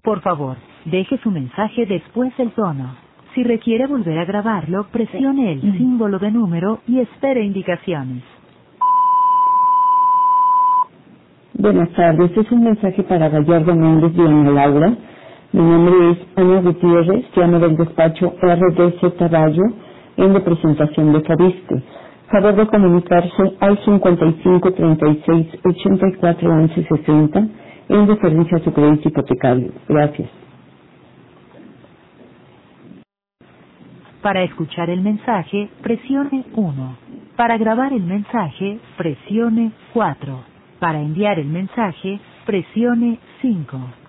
Por favor, deje su mensaje después del tono. Si requiere volver a grabarlo, presione el símbolo de número y espere indicaciones. Buenas tardes, es un mensaje para Gallardo Méndez y Ana Laura. Mi nombre es Ana Gutiérrez, llamo del despacho RDC Taballo en representación de Fabiste. Favor de comunicarse al 55 36 84 11 60 en referencia a su crédito hipotecario. Gracias. Para escuchar el mensaje, presione 1. Para grabar el mensaje, presione 4. Para enviar el mensaje, presione 5.